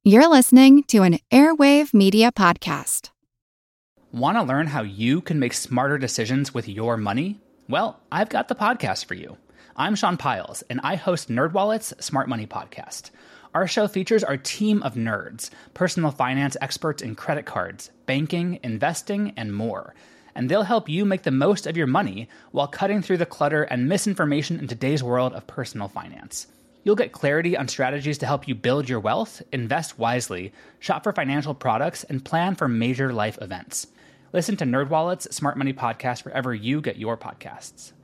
You're listening to an Airwave Media Podcast. Want to learn how you can make smarter decisions with your money? Well, I've got the podcast for you. I'm Sean Piles, and I host NerdWallet's Smart Money Podcast. Our show features our team of nerds, personal finance experts in credit cards, banking, investing, and more. And they'll help you make the most of your money while cutting through the clutter and misinformation in today's world of personal finance. You'll get clarity on strategies to help you build your wealth, invest wisely, shop for financial products, and plan for major life events. Listen to NerdWallet's Smart Money Podcast wherever you get your podcasts.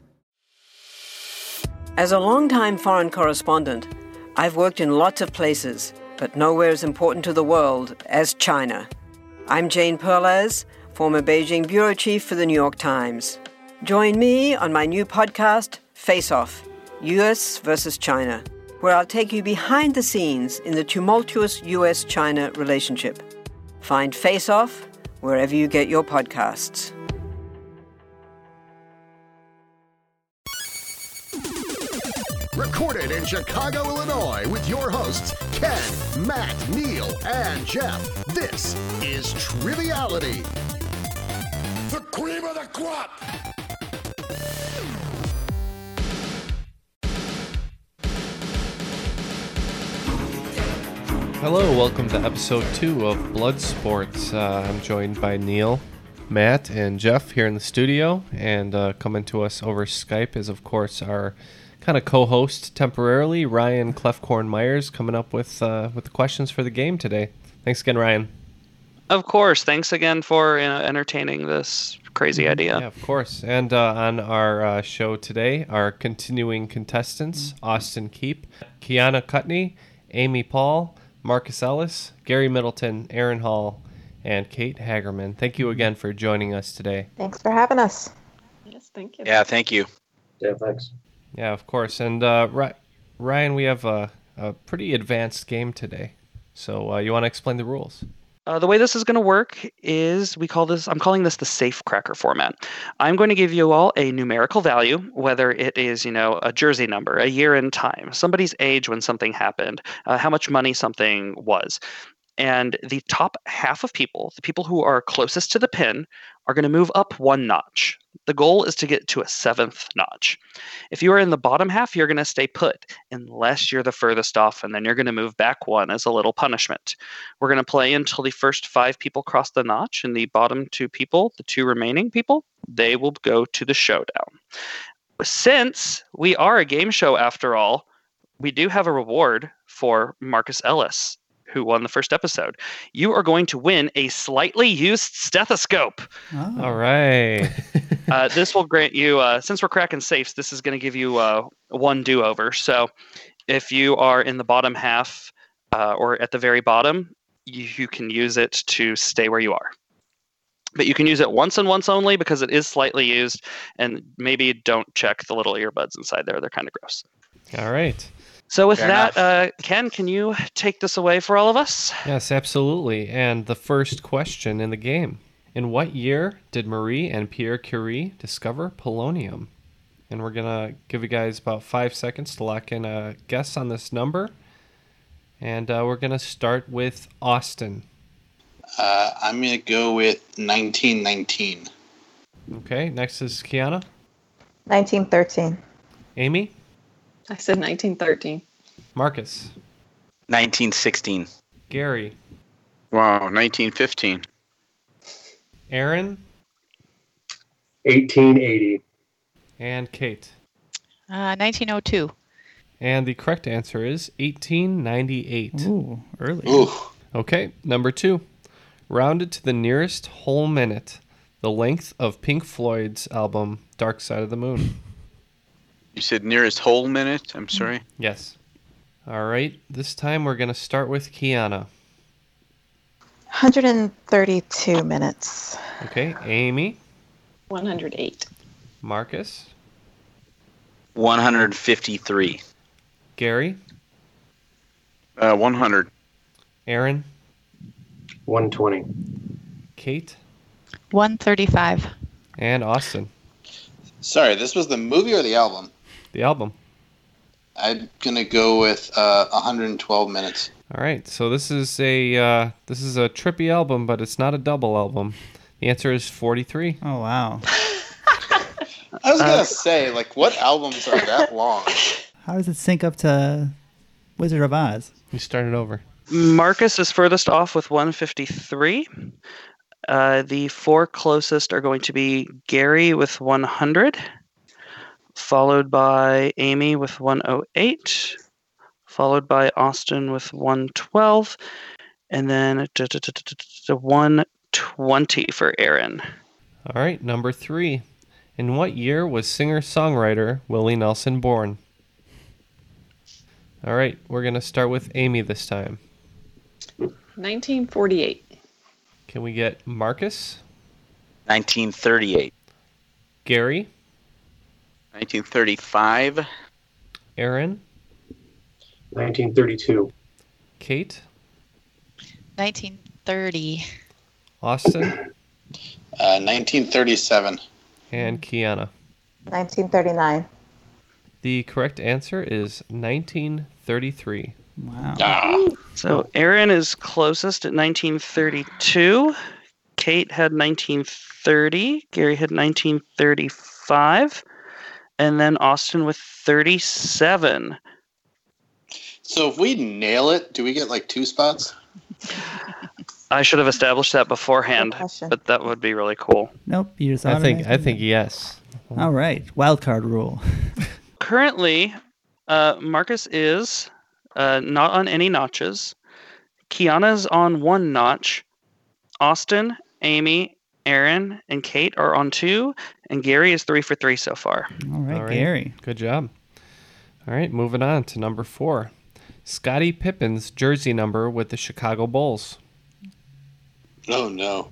As a longtime foreign correspondent, I've worked in lots of places, but nowhere as important to the world as China. I'm Jane Perlez, former Beijing bureau chief for the New York Times. Join me on my new podcast, Face Off, U.S. versus China, where I'll take you behind the scenes in the tumultuous U.S.-China relationship. Find Face Off wherever you get your podcasts. Recorded in Chicago, Illinois, with your hosts, Ken, Matt, Neil, and Jeff. This is Triviality. The cream of the crop! Hello, welcome to episode 2 of Blood Sports. I'm joined by Neil, Matt, and Jeff here in the studio, and coming to us over Skype is, of course, our kind of co-host temporarily, Ryan Clefcorn-Myers, coming up with the questions for the game today. Thanks again, Ryan. Of course. Thanks again for entertaining this crazy idea. Yeah, of course. And on our show today, our continuing contestants, Austin Keep, Kiana Cutney, Amy Paul, Marcus Ellis, Gary Middleton, Aaron Hall, and Kate Hagerman. Thank you again for joining us today. Thanks for having us. Yes, thank you. Yeah, thank you. Yeah, thanks. Yeah, of course. And Ryan, we have a pretty advanced game today. So you want to explain the rules? The way this is going to work is I'm calling this the safe cracker format. I'm going to give you all a numerical value, whether it is, a jersey number, a year in time, somebody's age when something happened, how much money something was. And the top half of people, the people who are closest to the pin, are going to move up one notch. The goal is to get to a 7th notch. If you are in the bottom half, you're going to stay put unless you're the furthest off, and then you're going to move back one as a little punishment. We're going to play until the first 5 people cross the notch, and the bottom 2 people, the 2 remaining people, they will go to the showdown. Since we are a game show after all, we do have a reward for Marcus Ellis, who won the first episode. You are going to win a slightly used stethoscope. Oh. All right. This will grant you, since we're cracking safes, this is going to give you one do-over. So if you are in the bottom half or at the very bottom, you can use it to stay where you are. But you can use it once and once only because it is slightly used, and maybe don't check the little earbuds inside there. They're kind of gross. All right. So with that, Ken, can you take this away for all of us? Yes, absolutely. And the first question in the game. In what year did Marie and Pierre Curie discover polonium? And we're going to give you guys about 5 seconds to lock in a guess on this number. And we're going to start with Austin. I'm going to go with 1919. Okay, next is Kiana. 1913. Amy? I said 1913. Marcus? 1916. Gary? Wow, 1915. Aaron? 1880. And Kate? 1902. And the correct answer is 1898. Ooh, early. Ooh. Okay, number 2. Rounded to the nearest whole minute, the length of Pink Floyd's album Dark Side of the Moon. You said nearest whole minute? I'm sorry. Yes. All right, this time we're going to start with Kiana. 132 minutes. Okay, Amy. 108. Marcus. 153. Gary. 100. Aaron. 120. Kate. 135. And Austin. Sorry, this was the movie or the album? The album. I'm gonna go with 112 minutes. All right, so this is a trippy album, but it's not a double album. The answer is 43. Oh wow! I was gonna say, like, what albums are that long? How does it sync up to Wizard of Oz? You started over. Marcus is furthest off with 153. The four closest are going to be Gary with 100, followed by Amy with 108, followed by Austin with 112, and then 120 for Aaron. All right, number 3. In what year was singer-songwriter Willie Nelson born? All right, we're going to start with Amy this time. 1948. Can we get Marcus? 1938. Gary? 1935. Aaron? 1932. Kate? 1930. Austin? 1937. And Kiana. 1939. The correct answer is 1933. Wow. So Aaron is closest at 1932. Kate had 1930. Gary had 1935. And then Austin with 37. So if we nail it, do we get like 2 spots? I should have established that beforehand, but that would be really cool. Nope, you just. I think yes. All right, wild card rule. Currently, Marcus is not on any notches. Kiana's on 1 notch. Austin, Amy, Aaron, and Kate are on 2, and Gary is 3 for 3 so far. All right, Gary. Good job. All right, moving on to number 4. Scottie Pippen's jersey number with the Chicago Bulls. Oh, no.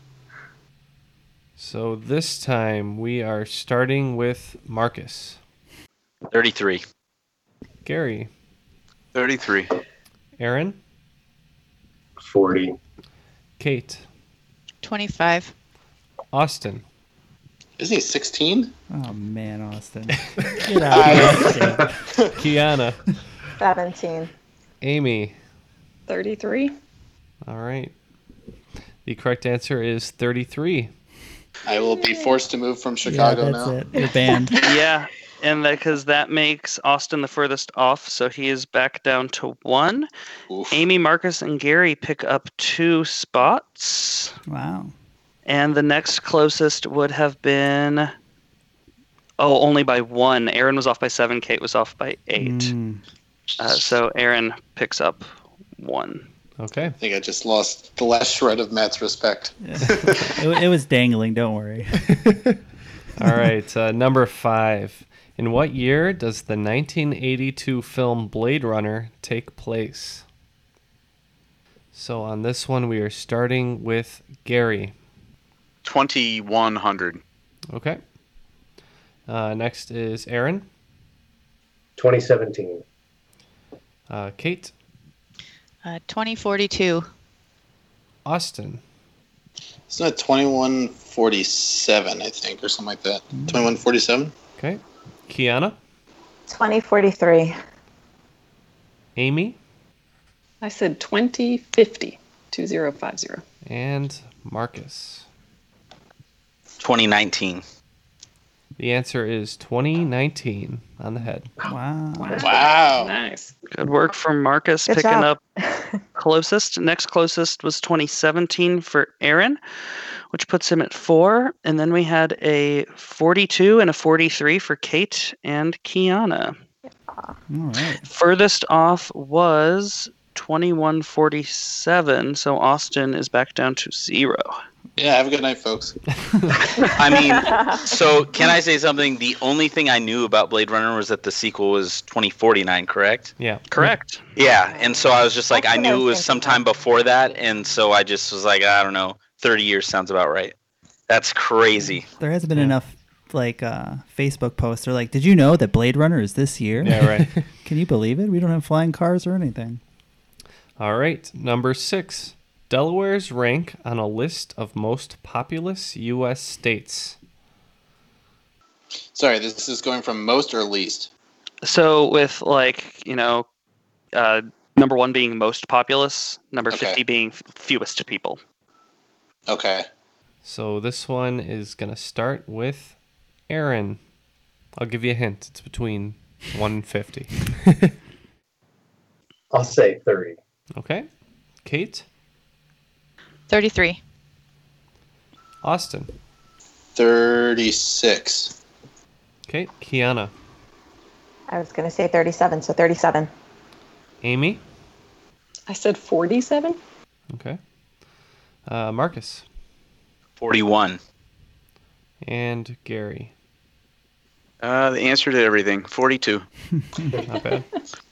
So this time we are starting with Marcus. 33. Gary. 33. Aaron. 40. Kate. 25. Austin. Isn't he 16? Oh man, Austin. Get out of here. Kiana. 17. Amy. 33. All right. The correct answer is 33. I will be forced to move from Chicago that's now. it. You're banned. Yeah, and because that makes Austin the furthest off, so he is back down to 1. Oof. Amy, Marcus, and Gary pick up 2 spots. Wow. And the next closest would have been... Oh, only by 1. Aaron was off by 7. Kate was off by 8. So Aaron picks up 1. Okay. I think I just lost the last shred of Matt's respect. Yeah. It was dangling, don't worry. All right, number 5. In what year does the 1982 film Blade Runner take place? So on this one, we are starting with Gary. 2100. Okay. Next is Aaron. 2017. Kate. 2042. Austin. Isn't it 2147, I think, or something like that? 2147? Okay. Kiana. 2043. Amy. I said 2050. 2050. And Marcus. 2019. The answer is 2019 on the head. Wow. Wow. Nice. Good work from Marcus Good picking job. up closest. Next closest was 2017 for Aaron, which puts him at 4. And then we had a 42 and a 43 for Kate and Kiana. All right. Furthest off was 2147, so Austin is back down to 0. Yeah, have a good night, folks. I mean, so can I say something? The only thing I knew about Blade Runner was that the sequel was 2049, correct? Yeah. Correct. Yeah, and so I was just like, That's I what I knew it was was thinking sometime before that, and so I just was like, I don't know, 30 years sounds about right. That's crazy. There hasn't been enough Facebook posts. They're like, did you know that Blade Runner is this year? Yeah, right. Can you believe it? We don't have flying cars or anything. All right, number 6. Delaware's rank on a list of most populous U.S. states. Sorry, this is going from most or least? So with number 1 being most populous, number 50 being fewest people. Okay. So this one is going to start with Aaron. I'll give you a hint. It's between 1 and 50. I'll say 30. Okay. Kate? 33. Austin? 36. Okay. Kiana? I was going to say 37, so 37. Amy? I said 47. Okay. Marcus? 41. And Gary? The answer to everything, 42. Not bad.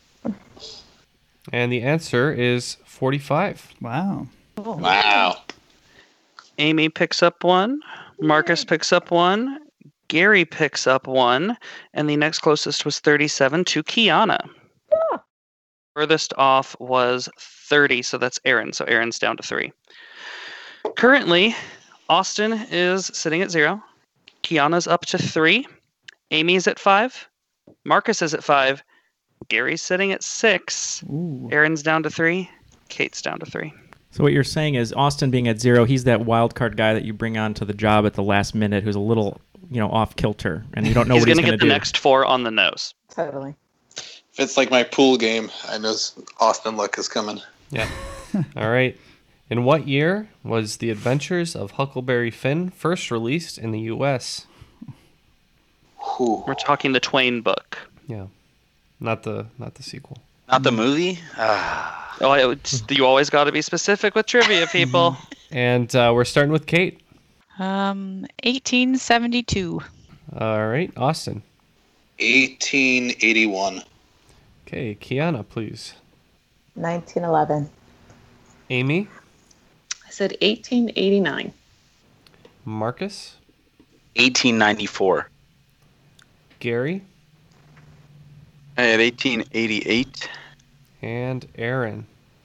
And the answer is 45. Wow. Wow. Amy picks up 1. Marcus picks up 1. Gary picks up 1. And the next closest was 37 to Kiana. Furthest off was 30, so that's Aaron. So Aaron's down to 3. Currently, Austin is sitting at 0. Kiana's up to 3. Amy's at 5. Marcus is at 5. Gary's sitting at 6. Ooh. Aaron's down to 3. Kate's down to 3. So what you're saying is Austin being at 0, he's that wild card guy that you bring on to the job at the last minute who's a little, off kilter, and you don't know what he's going to do. He's going to get the next 4 on the nose. Totally. If it's like my pool game, I know Austin luck is coming. Yeah. All right. In what year was The Adventures of Huckleberry Finn first released in the U.S.? We're talking the Twain book. Yeah. Not the sequel. Not the movie? You always got to be specific with trivia, people. And we're starting with Kate. 1872. All right. Austin. 1881. Okay. Kiana, please. 1911. Amy. I said 1889. Marcus. 1894. Gary. I had 1888. And Aaron.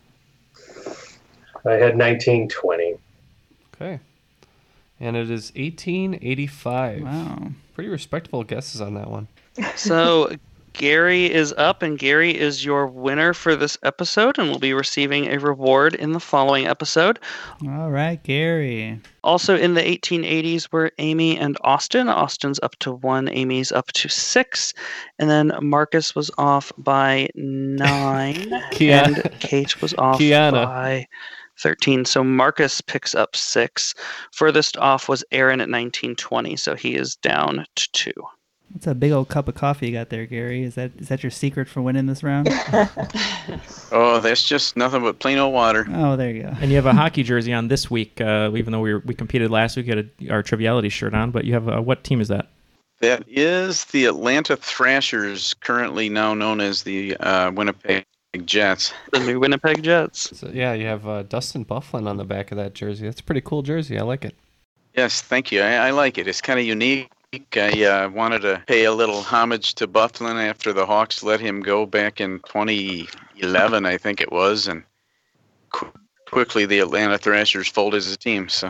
I had 1920. Okay. And it is 1885. Wow. Pretty respectable guesses on that one. So Gary is up, and Gary is your winner for this episode and will be receiving a reward in the following episode. All right, Gary. Also in the 1880s were Amy and Austin. Austin's up to 1, Amy's up to 6, and then Marcus was off by 9, and Kate was off by 13. So Marcus picks up 6. Furthest off was Aaron at 1920, so he is down to 2. That's a big old cup of coffee you got there, Gary. Is that your secret for winning this round? Oh, that's just nothing but plain old water. Oh, there you go. And you have a hockey jersey on this week, even though we competed last week. We had our Triviality shirt on, but you have what team is that? That is the Atlanta Thrashers, currently now known as the Winnipeg Jets. The new Winnipeg Jets. So, yeah, you have Dustin Byfuglien on the back of that jersey. That's a pretty cool jersey. I like it. Yes, thank you. I like it. It's kind of unique. I wanted to pay a little homage to Byfuglien after the Hawks let him go back in 2011, I think it was, and quickly the Atlanta Thrashers folded as a team, so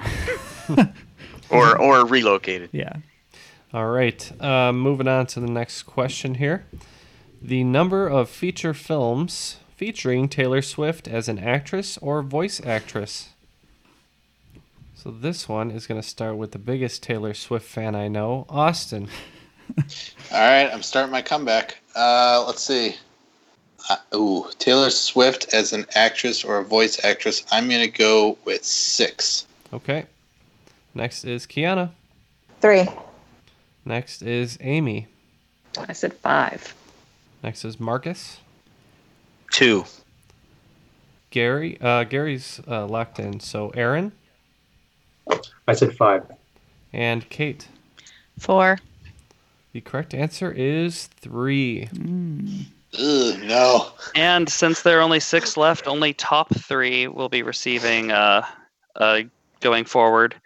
or relocated. Yeah. All right. Moving on to the next question here. The number of feature films featuring Taylor Swift as an actress or voice actress. So this one is going to start with the biggest Taylor Swift fan I know, Austin. All right, I'm starting my comeback. Let's see. Taylor Swift as an actress or a voice actress. I'm going to go with 6. Okay. Next is Kiana. 3. Next is Amy. I said 5. Next is Marcus. 2. Gary's locked in. So Aaron. I said 5. And Kate. 4. The correct answer is 3. Ugh, no. And since there are only 6 left, only top 3 will be receiving going forward.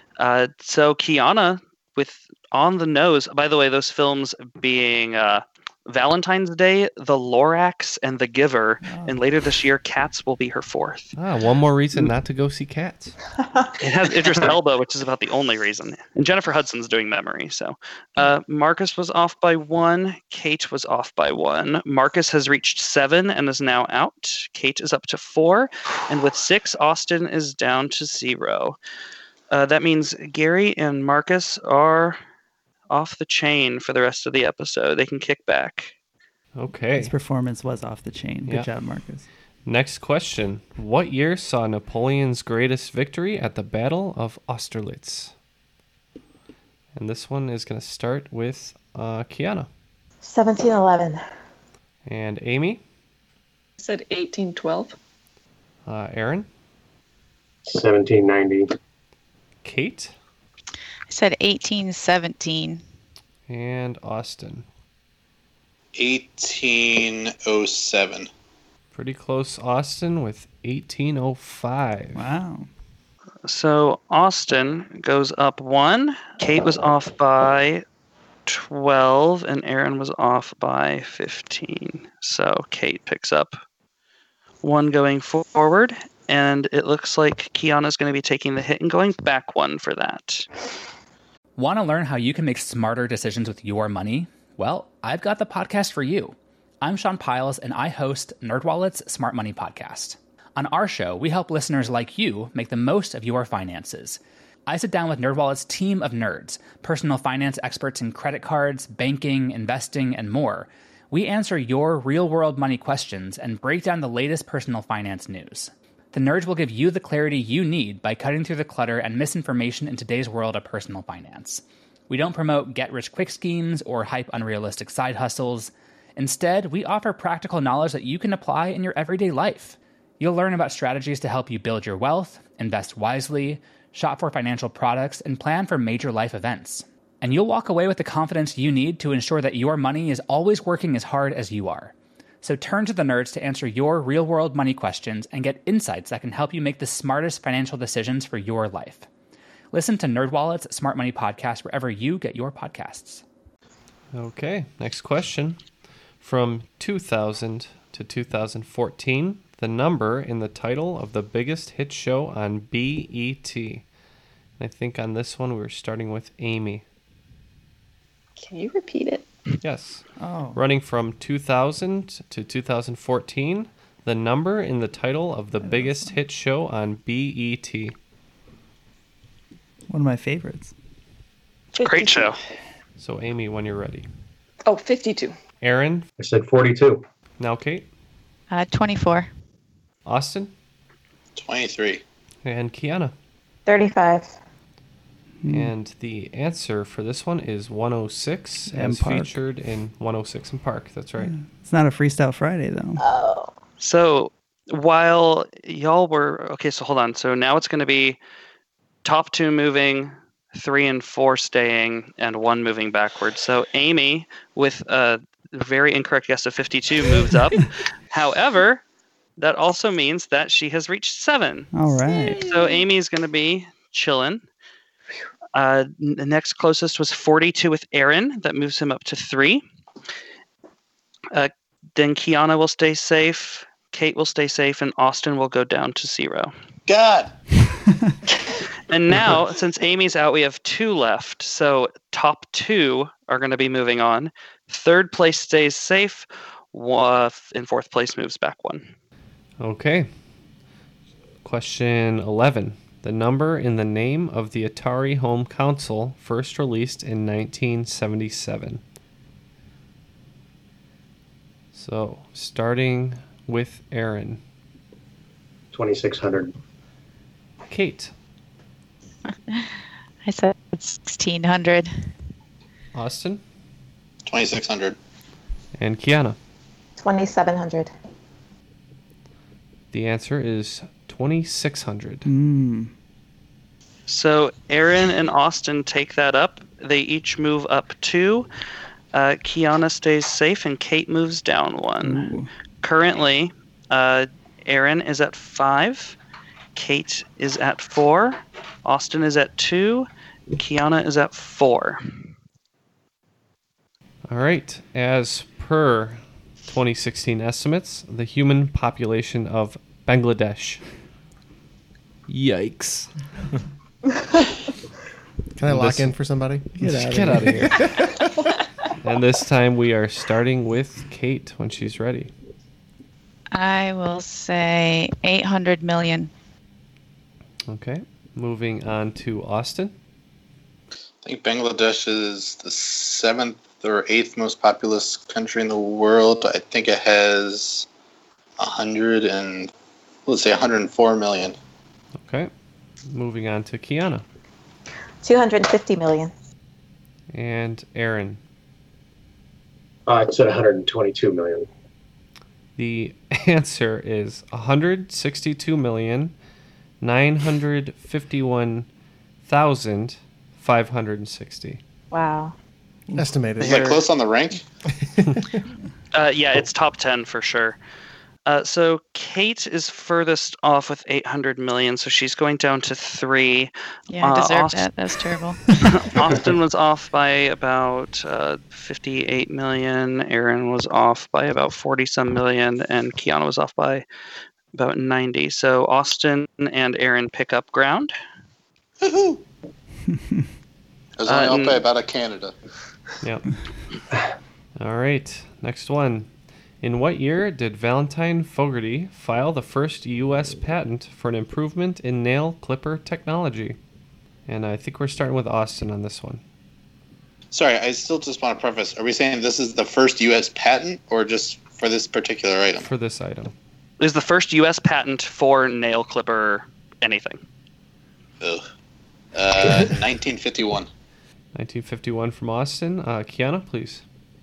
So Kiana with On the Nose. By the way, those films being Valentine's Day, The Lorax, and The Giver. And later this year, Cats will be her fourth. One more reason not to go see Cats. It has Idris Elba, which is about the only reason. And Jennifer Hudson's doing Memory. So Marcus was off by 1. Kate was off by 1. Marcus has reached 7 and is now out. Kate is up to 4. And with 6, Austin is down to 0. That means Gary and Marcus are off the chain for the rest of the episode. They can kick back. Okay. His performance was off the chain. Good job, Marcus. Next question. What year saw Napoleon's greatest victory at the Battle of Austerlitz? And this one is going to start with Kiana. 1711. And Amy? I said 1812. Aaron? 1790. Kate? I said 1817. And Austin? 1807. Pretty close, Austin, with 1805. Wow. So Austin goes up 1. Kate was off by 12, and Aaron was off by 15. So Kate picks up 1 going forward, and it looks like Kiana's going to be taking the hit and going back 1 for that. Want to learn how you can make smarter decisions with your money? Well, I've got the podcast for you. I'm Sean Piles, and I host NerdWallet's Smart Money Podcast. On our show, we help listeners like you make the most of your finances. I sit down with NerdWallet's team of nerds, personal finance experts in credit cards, banking, investing, and more. We answer your real-world money questions and break down the latest personal finance news. The nerds will give you the clarity you need by cutting through the clutter and misinformation in today's world of personal finance. We don't promote get-rich-quick schemes or hype unrealistic side hustles. Instead, we offer practical knowledge that you can apply in your everyday life. You'll learn about strategies to help you build your wealth, invest wisely, shop for financial products, and plan for major life events. And you'll walk away with the confidence you need to ensure that your money is always working as hard as you are. So turn to the nerds to answer your real-world money questions and get insights that can help you make the smartest financial decisions for your life. Listen to NerdWallet's Smart Money Podcast wherever you get your podcasts. Okay, next question. From 2000 to 2014, the number in the title of the biggest hit show on BET. And I think on this one we're starting with Amy. Can you repeat it? Yes. Oh. Running from 2000 to 2014, the number in the title of the biggest hit show on BET. One of my favorites. Great show. So, Amy, when you're ready. Oh, 52. Aaron? I said 42. Now, Kate? 24. Austin? 23. And Kiana? 35. And the answer for this one is 106, And as Park. featured in 106 and Park. That's right. It's not a Freestyle Friday, though. Oh. So while y'all were... Okay, so hold on. So now it's going to be top 2 moving, 3 and 4 staying, and 1 moving backwards. So Amy, with a very incorrect guess of 52, moves up. However, that also means that she has reached 7. All right. So Amy's going to be chilling. The next closest was 42 with Aaron. That moves him up to 3. Then Kiana will stay safe. Kate will stay safe, and Austin will go down to 0. God! And now, since Amy's out, we have 2 left. So top 2 are going to be moving on. 3rd place stays safe. In 4th place moves back 1. Okay. Question 11. The number in the name of the Atari home console first released in 1977. So, starting with Aaron. 2600. Kate. I said 1600. Austin. 2600. And Kiana. 2700. The answer is 2600. So Aaron and Austin take that up. They each move up 2. Kiana stays safe, and Kate moves down 1. Ooh. Currently, Aaron is at 5. Kate is at 4. Austin is at 2. Kiana is at 4. All right. As per 2016 estimates, the human population of Bangladesh. Yikes. Can I lock in for somebody? Get out of here. And this time we are starting with Kate when she's ready. I will say 800 million. Okay. Moving on to Austin. I think Bangladesh is the 7th or 8th most populous country in the world. I think it has 104 million. Okay. Moving on to Kiana. 250 million. And Aaron. I said 122 million. The answer is 162,951,560. Wow. Estimated. Is that close on the rank? Yeah, it's top 10 for sure. So Kate is furthest off with 800 million, so she's going down to 3. Yeah, I deserve that. That's terrible. Austin was off by about 58 million. Aaron was off by about 40-some million, and Kiana was off by about 90. So Austin and Aaron pick up ground. Woohoo! I was only off by about a Canada. Yep. All right, next one. In what year did Valentine Fogarty file the first U.S. patent for an improvement in nail clipper technology? And I think we're starting with Austin on this one. Sorry, I still just want to preface. Are we saying this is the first U.S. patent or just for this particular item? For this item. It is the first U.S. patent for nail clipper anything. Ugh. 1951. 1951 from Austin. Kiana, please.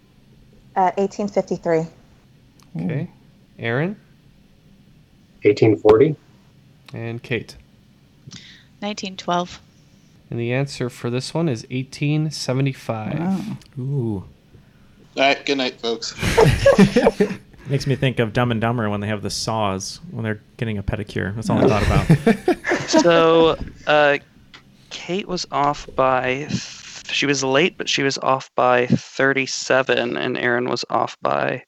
1853. Okay. Aaron? 1840. And Kate? 1912. And the answer for this one is 1875. Wow. Ooh. All right, good night, folks. Makes me think of Dumb and Dumber when they have the saws when they're getting a pedicure. That's all I thought about. So Kate was off by... She was late, but she was off by 37, and Aaron was off by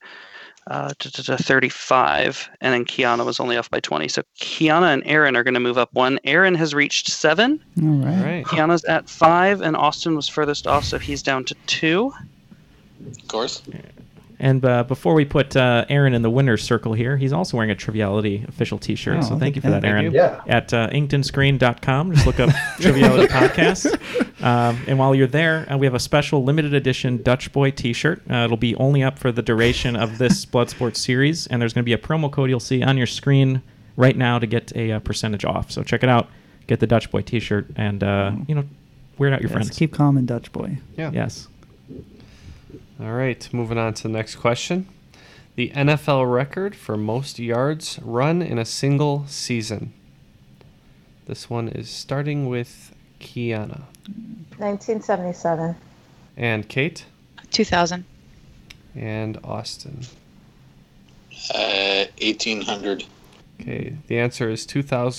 35, and then Kiana was only off by 20. So Kiana and Aaron are going to move up 1. Aaron has reached 7. All right. Kiana's at 5, and Austin was furthest off, so he's down to 2. Of course. And before we put Aaron in the winner's circle here, he's also wearing a Triviality official T-shirt. Oh, so thank you for that, thank Aaron. you. Yeah. At inkedonscreen.com, just look up Triviality Podcast. And while you're there, we have a special limited edition Dutch Boy T-shirt. It'll be only up for the duration of this Bloodsport series, and there's going to be a promo code you'll see on your screen right now to get a percentage off. So check it out. Get the Dutch Boy T-shirt, and wear it out your friends. Keep calm and Dutch Boy. Yeah. Yes. All right, moving on to the next question. The NFL record for most yards run in a single season. This one is starting with Kiana. 1977. And Kate. 2000. And Austin. 1800. Okay, the answer is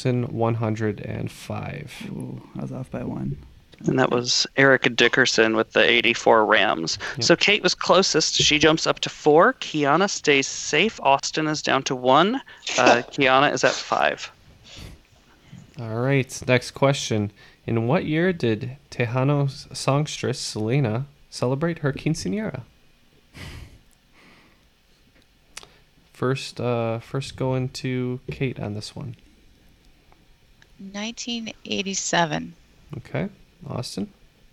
2,105. Ooh, I was off by 1. And that was Erica Dickerson with the 84 Rams. Yep. So Kate was closest. She jumps up to 4. Kiana stays safe. Austin is down to 1. Kiana is at 5. All right, next question. In what year did Tejano's songstress Selena celebrate her quinceañera? First going to Kate on this one. 1987. Okay. Austin?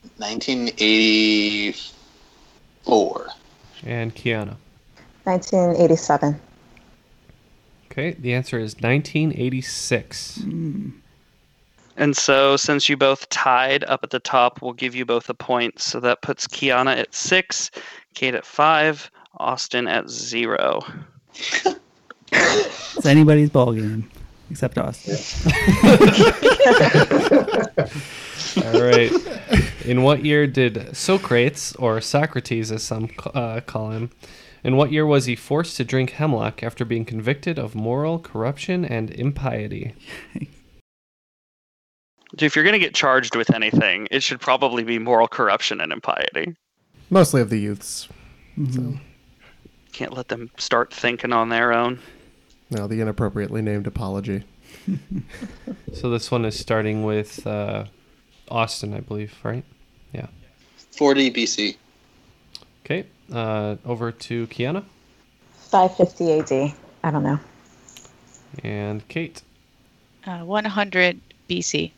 1984. And Kiana? 1987. Okay, the answer is 1986. And so since you both tied up at the top, we'll give you both a point. So that puts Kiana at 6, Kate at 5, Austin at 0. It's anybody's ball game, except Austin. All right. In what year did Socrates, or Socrates as some call him, in what year was he forced to drink hemlock after being convicted of moral corruption and impiety? If you're going to get charged with anything, it should probably be moral corruption and impiety. Mostly of the youths. Mm-hmm. So, Can't let them start thinking on their own. no, the inappropriately named apology. So this one is starting with Austin, I believe, right? Yeah. 40 BC. Okay. Over to Kiana 550 AD. I don't know. and Kate. 100 BC.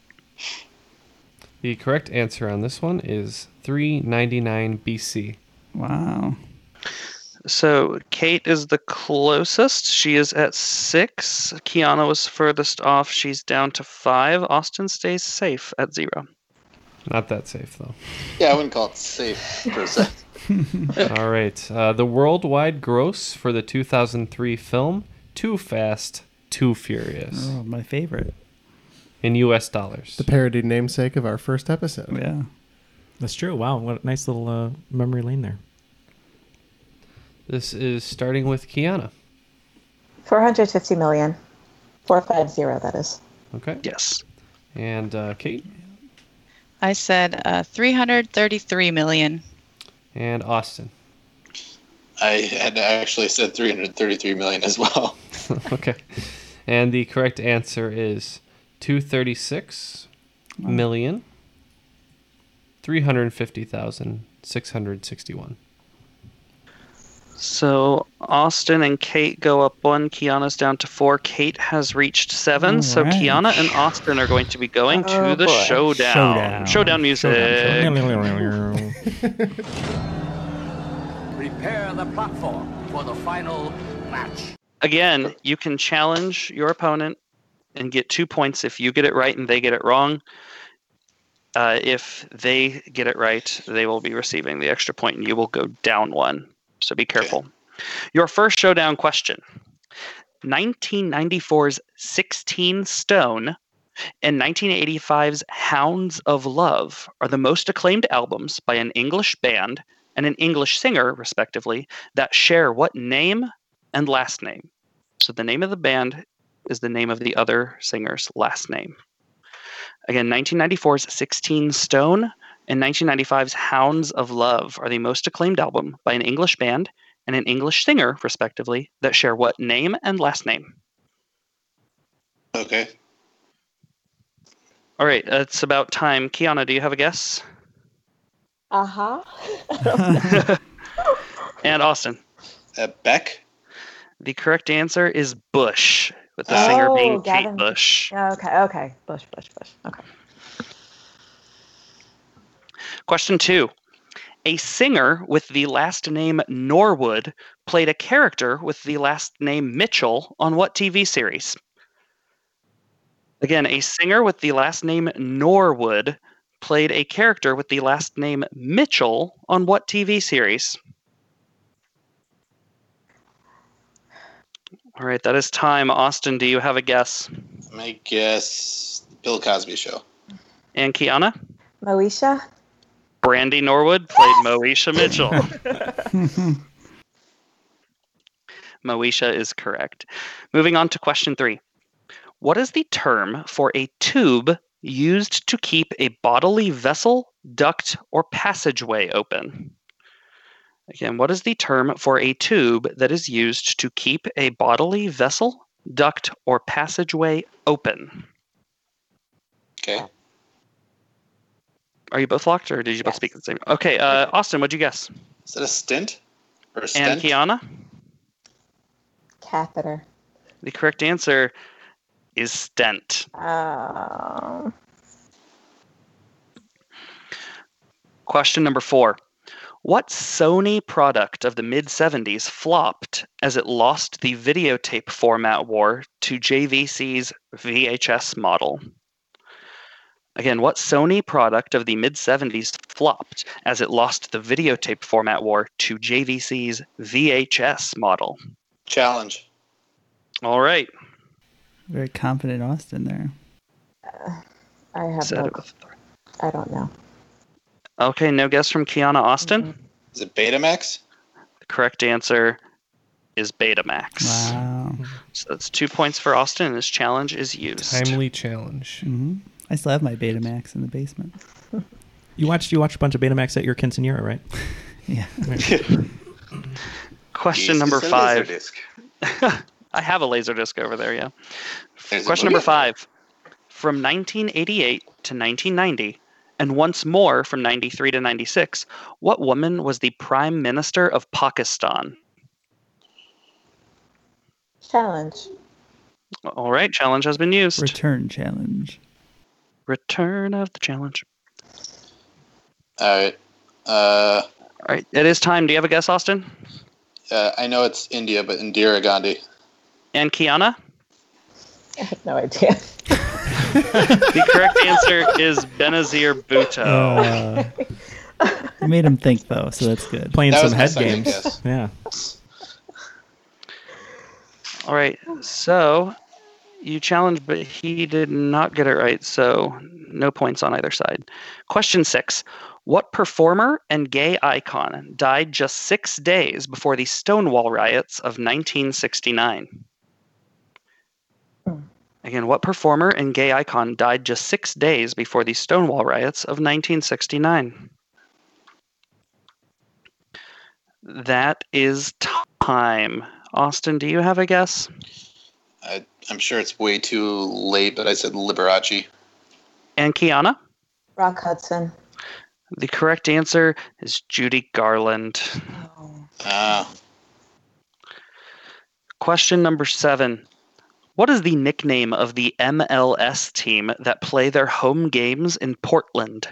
The correct answer on this one is 399 BC. Wow. So Kate is the closest. She is at 6. Kiana was furthest off. She's down to 5. Austin stays safe at 0. Not that safe, though. Yeah, I wouldn't call it safe per se. All right. The worldwide gross for the 2003 film Too Fast, Too Furious. Oh, my favorite. In U.S. dollars. The parodied namesake of our first episode. Yeah. That's true. Wow, what a nice little memory lane there. This is starting with Kiana. 450 million. 450, that is. Okay. Yes. And Kate. I said 333 million. And Austin. I had actually said 333 million as well. Okay. And the correct answer is 236 million 350,661. So Austin and Kate go up 1. Kiana's down to 4. Kate has reached 7. All So right. Kiana and Austin are going to be going to the boy. showdown. Showdown music. Prepare the platform for the final match. Again, you can challenge your opponent and get 2 points if you get it right and they get it wrong. If they get it right, they will be receiving the extra point and you will go down 1. So be careful. Okay. Your first showdown question. 1994's 16 Stone and 1985's Hounds of Love are the most acclaimed albums by an English band and an English singer, respectively, that share what name and last name? So the name of the band is the name of the other singer's last name. Again, 1994's 16 Stone and 1995's Hounds of Love are the most acclaimed album by an English band and an English singer, respectively, that share what name and last name? Okay. All right, it's about time. Kiana, do you have a guess? Uh-huh. And Austin? Beck? The correct answer is Bush, with the singer being Gavin. Kate Bush. Okay. Bush. Okay. Question 2. A singer with the last name Norwood played a character with the last name Mitchell on what TV series? Again, a singer with the last name Norwood played a character with the last name Mitchell on what TV series? All right, that is time. Austin, do you have a guess? My guess, Bill Cosby Show. And Kiana? Moesha? Brandy Norwood played Moesha Mitchell. Moesha is correct. Moving on to question 3. What is the term for a tube used to keep a bodily vessel, duct, or passageway open? Again, what is the term for a tube that is used to keep a bodily vessel, duct, or passageway open? Okay. Are you both locked, or did you both speak at the same? Okay, Austin, what'd you guess? Is that a stint? Or a stent? And Kiana? Catheter. The correct answer is stent. Question number 4. What Sony product of the mid-70s flopped as it lost the videotape format war to JVC's VHS model? Again, what Sony product of the mid-70s flopped as it lost the videotape format war to JVC's VHS model? Challenge. All right. Very confident Austin there. I have I don't know. Okay, no guess from Kiana. Austin? Is it Betamax? The correct answer is Betamax. Wow. So that's 2 points for Austin, and this challenge is used. Timely challenge. Mm-hmm. I still have my Betamax in the basement. You watched a bunch of Betamax at your quinceanera, right? Yeah. Question number 5. I have a Laserdisc over there, yeah. Question number 5. From 1988 to 1990, and once more from 93 to 96, what woman was the Prime Minister of Pakistan? Challenge. All right, challenge has been used. Return challenge. Return of the challenge. All right. All right, it is time. Do you have a guess, Austin? I know it's India, but Indira Gandhi. And Kiana? I have no idea. The correct answer is Benazir Bhutto. You made him think, though, so that's good. Playing That some was my head second games. guess. Yeah. All right, so you challenged, but he did not get it right, so no points on either side. Question 6. What performer and gay icon died just 6 days before the Stonewall riots of 1969? Again, what performer and gay icon died just 6 days before the Stonewall riots of 1969? That is time. Austin, do you have a guess? I'm sure it's way too late, but I said Liberace. And Kiana? Rock Hudson. The correct answer is Judy Garland. Question number 7. What is the nickname of the MLS team that play their home games in Portland?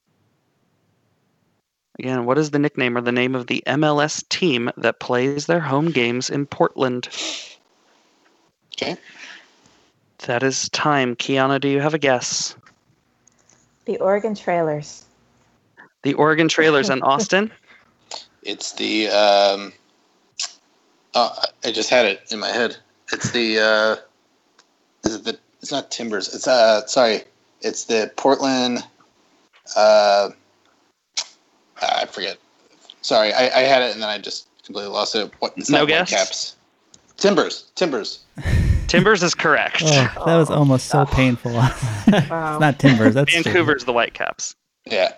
Again, what is the nickname or the name of the MLS team that plays their home games in Portland? Okay. That is time. Kiana, do you have a guess? The Oregon Trailers. The Oregon Trailers. And Austin? It's the I just had it in my head. It's the it's not Timbers. It's sorry. It's the Portland I forget. Sorry, I had it and then I just completely lost it. It's no not guess? Whitecaps. Timbers. Timbers is correct. Oh, that was almost so painful. It's not Timbers. That's Vancouver's the Whitecaps. Yeah.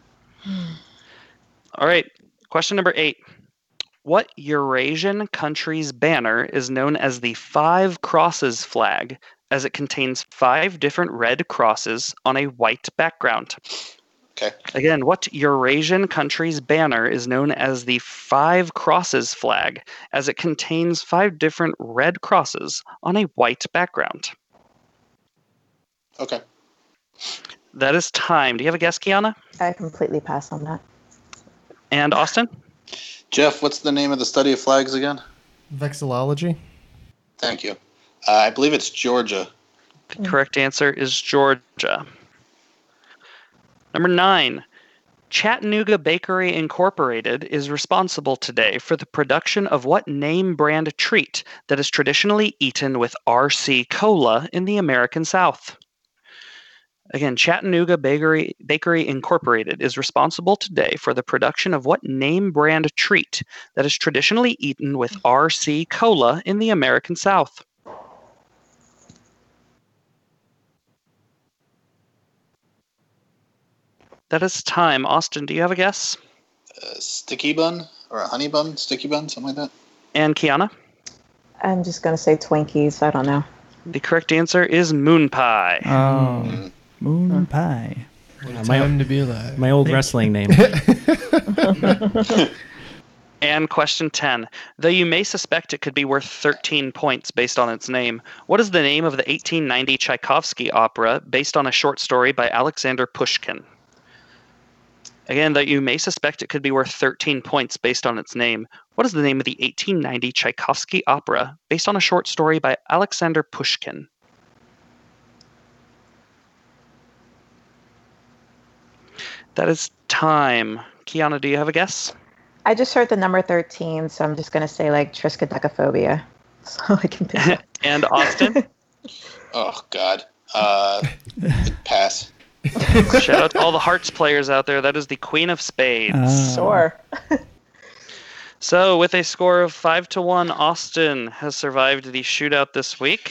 All right. Question number 8. What Eurasian country's banner is known as the 5 Crosses flag, as it contains 5 different red crosses on a white background? Okay. Again, what Eurasian country's banner is known as the 5 Crosses flag, as it contains 5 different red crosses on a white background? Okay. That is time. Do you have a guess, Kiana? I completely pass on that. And Austin? Jeff, what's the name of the study of flags again? Vexillology. Thank you. I believe it's Georgia. The correct answer is Georgia. Number 9. Chattanooga Bakery Incorporated is responsible today for the production of what name brand treat that is traditionally eaten with RC Cola in the American South? Again, Chattanooga Bakery Incorporated is responsible today for the production of what name brand treat that is traditionally eaten with RC Cola in the American South? That is time. Austin, do you have a guess? Sticky bun or a honey bun? Sticky bun, something like that. And Kiana? I'm just going to say Twinkies. I don't know. The correct answer is moon pie. Oh, moon pie. Time to be alive. My old wrestling name. And question 10. Though you may suspect it could be worth 13 points based on its name, what is the name of the 1890 Tchaikovsky opera based on a short story by Alexander Pushkin? Again, though you may suspect it could be worth 13 points based on its name, what is the name of the 1890 Tchaikovsky opera based on a short story by Alexander Pushkin? That is time. Kiana, do you have a guess? I just heard the number 13, so I'm just going to say like triskaidekaphobia. So I can pick And Austin? Oh, God. Pass. Shout out to all the Hearts players out there. That is the Queen of Spades. Sure. So, with a score of 5-1, Austin has survived the shootout this week.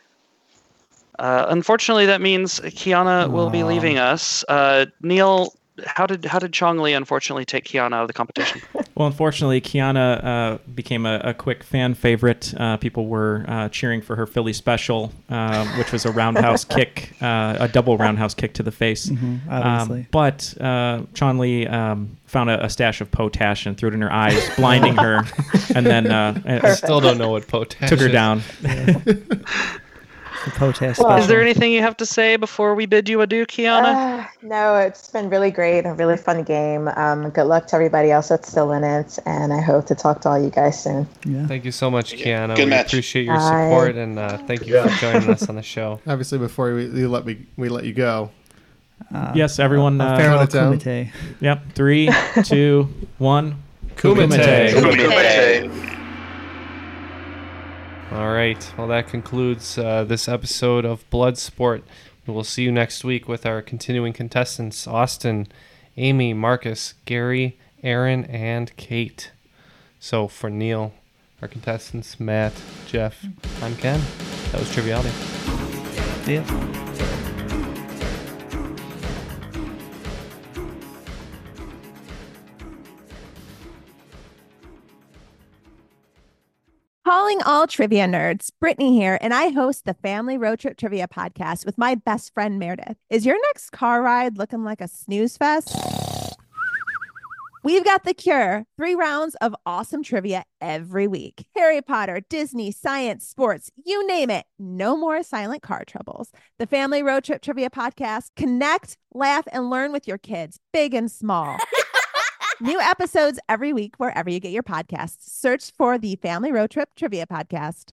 Unfortunately, that means Kiana will be leaving us. Neil, how did Chong Li unfortunately take Kiana out of the competition? Well, unfortunately, Kiana became a quick fan favorite. People were cheering for her Philly special, which was a roundhouse kick, a double roundhouse kick to the face. Obviously. But Chong Li found a stash of potash and threw it in her eyes, blinding her, and then I still don't know what potash took her is. down. The potash Is there anything you have to say before we bid you adieu, Kiana? No, it's been really great, a really fun game. Good luck to everybody else that's still in it, and I hope to talk to all you guys soon. Thank you so much, Kiana. Good we match. appreciate your Bye. support, and thank you for joining us on the show. Obviously, before we let you go. Yes, everyone. Farewell Kumite. Yep. 3, 2, 1. Kumite. Kumite. All right. Well, that concludes this episode of Bloodsport. We will see you next week with our continuing contestants, Austin, Amy, Marcus, Gary, Aaron, and Kate. So for Neil, our contestants, Matt, Jeff, I'm Ken. That was Triviality. See ya. Calling all trivia nerds, Brittany here, and I host the Family Road Trip Trivia Podcast with my best friend Meredith. Is your next car ride looking like a snooze fest? We've got the cure. 3 rounds of awesome trivia every week. Harry Potter, Disney, science, sports, you name it. No more silent car troubles. The Family Road Trip Trivia Podcast. Connect, laugh, and learn with your kids, big and small. New episodes every week wherever you get your podcasts. Search for the Family Road Trip Trivia Podcast.